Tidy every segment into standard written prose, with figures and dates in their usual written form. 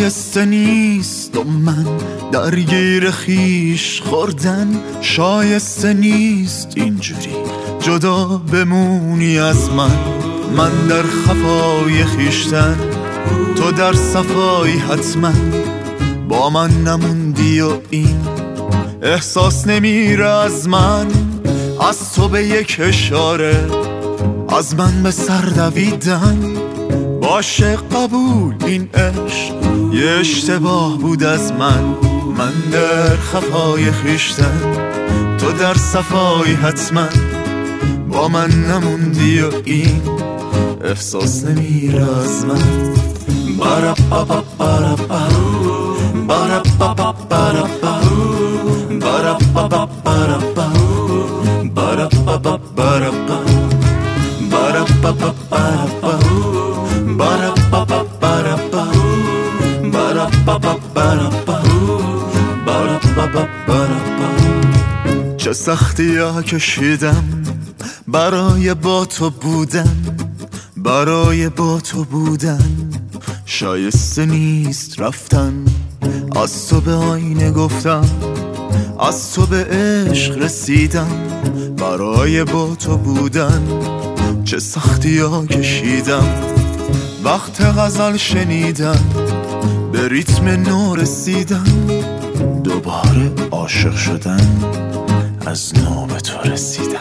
شایسته نیست و من درگیر خیش خوردن، شایسته نیست اینجوری جدا بمونی از من در خفای خیشتن، تو در صفایی حتما با من نموندی و این احساس نمیره از من، از تو به یک اشاره از من به سر دویدن. باشه قبول این عشق یه اشتباه بود از من در خفای خیشتن، تو در صفایی حتما با من نموندی و این احساس نمیره از من. بارا بابا بارا بارا بابا بارا بارا بابا بارا بارا بابا بارا بارا بابا بارا بارا بابا بارا بارا بابا بارا بارا بابا بارا. چه سختی ها کشیدم برای با تو بودن، برای با تو بودن. شایسته نیست رفتن، از تو به آینه گفتم، از تو به عشق رسیدم برای با تو بودن. چه سختی ها کشیدم وقت غزل شنیدم، به ریتم نو رسیدم، دوباره عاشق شدن، از نو به تو رسیدن.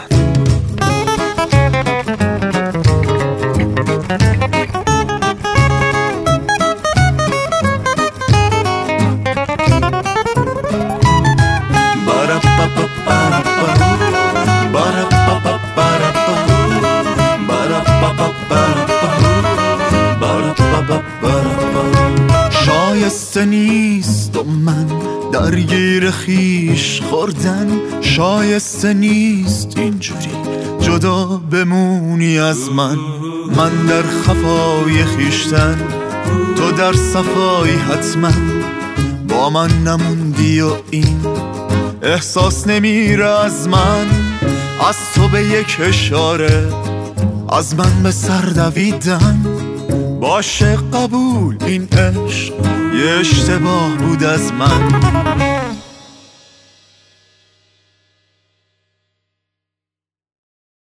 شایسته نیست و من درگیر خیش خوردن، شایسته نیست اینجوری جدا بمونی از من در خفای خیشتن، تو در صفایی حتما با من نموندی و این احساس نمیره از من، از تو به یک اشاره از من به سر دویدن. باشه قبول این عشق یه اشتباه بود از من